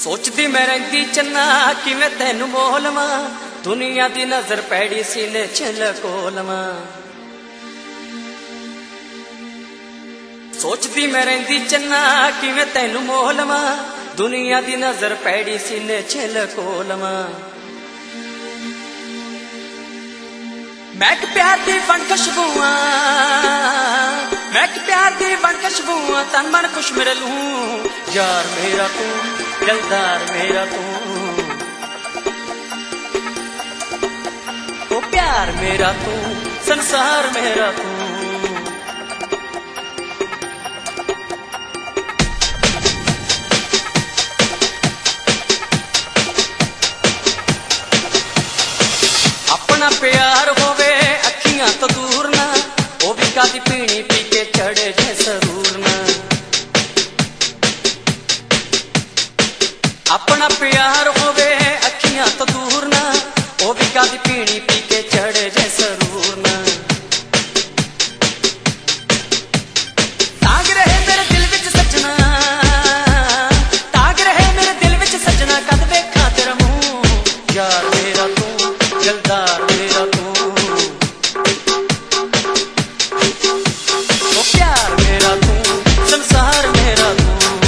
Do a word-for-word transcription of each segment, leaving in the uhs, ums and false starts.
सोचदी मैं रहिंदी चन्ना कि मैं तैनू मोह लवां, दुनिया दी नजर पैड़ी सीने च लको लवां। सोचदी मैं रहिंदी चन्ना कि मैं तैनू मोह लवां, दुनिया दी नजर पैड़ी सीने च लको लवां। महक प्यार दी बन खुशबूआं, महक प्यार दी बन खुशबूआं, तन मन खुश मेरे लूं। यार मेरा तू, दिलदार मेरा तू, ओ प्यार मेरा तू, संसार मेरा तू। अपना प्यार होवे अखियां तो दूर ना, ओ भी कादी पीनी पी के चढ़े जे सरूर ना। अपना प्यार होवे अखियां तो दूर ना, ओ भी कादी पीनी पी के चढ़े जे सरूर ना। ताग रहे मेरे दिल विच सजना, ताग रहे मेरे दिल विच सजना, कद वेखां तेरा मुंह। यार मेरा तू, दिलदार मेरा तू, ओ प्यार मेरा तू, संसार मेरा तू।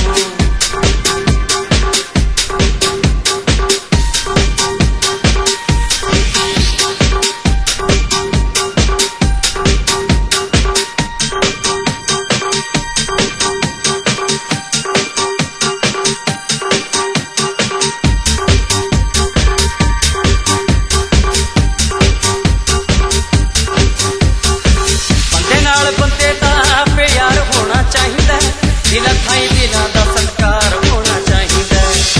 बंदे दा प्यार होना चाहिदा, दिल थाई दिलां दा सत्कार होना चाहिदा।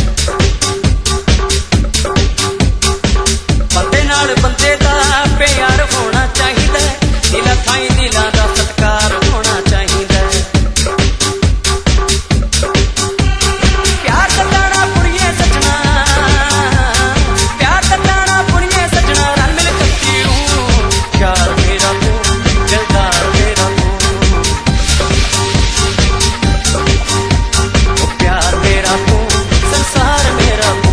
बंदे नाल बंदे दा प्यार होना चाहिदा, दिल थाई दिलां दा सत्कार होना चाहिदा। प्यार दा दाना पुड़िए सजना, प्यार दा दाना पुड़िए सजना, रल मिल कट्टी रूं। यार मेरा तू, दिलदार मेरा तू, ओ प्यार मेरा तू, संसार मेरा तू।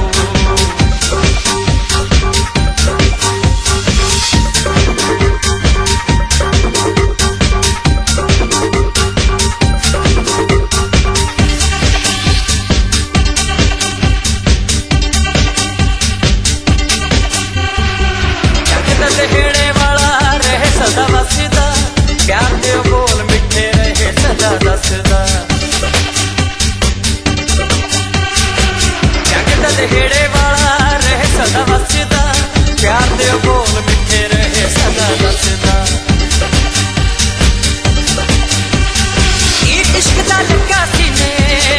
हेड़े वाला रहे सदा वसदा, प्यार दे बोल मिठे रहे सदा दसदा। हेड़े वाला रहे सदा वसदा, प्यार दे बोल मिठे रहे सदा दसदा। इश्क दा लगा सीने,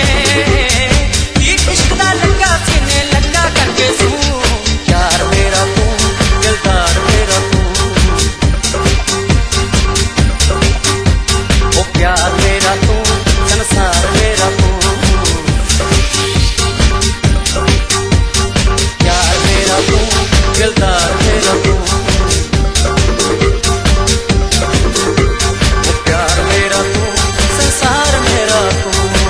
इश्क दा लगा सीने, लगा करके सू। यार मेरा तू, दिलदार मेरा तू, ओ प्यार मेरा तू, संसार मेरा तू। प्यार मेरा तू, दिलदार मेरा तू, ओ प्यार मेरा तू, संसार मेरा तू।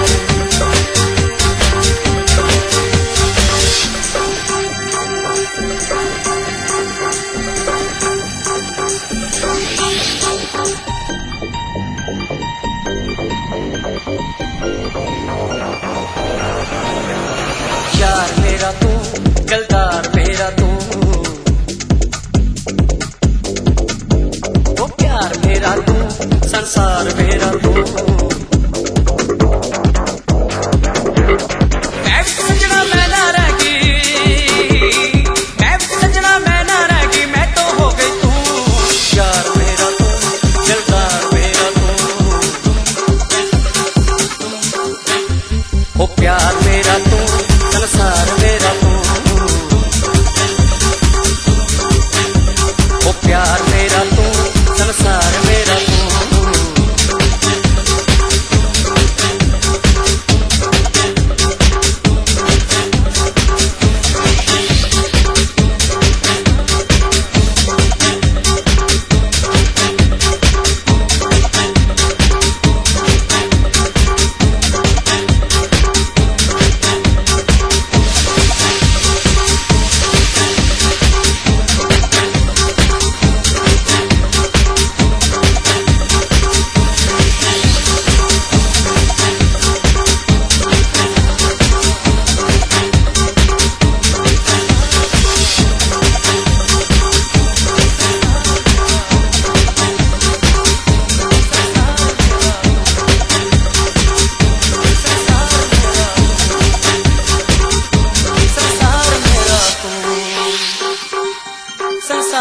यार मेरा तू, दिलदार मेरा तू, ओ प्यार मेरा तू, संसार मेरा तू। मैं भी सजना मैं ना रह गई, मैं भी सजना मैं ना रह गई, मैं तो हो गई तू। यार मेरा तू, दिलदार मेरा तू, ओ प्यार मेरा तू, संसार मेरा तू, ओ प्यार मेरा तू, संसार मेरा तू।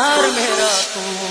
यार मेरा तू।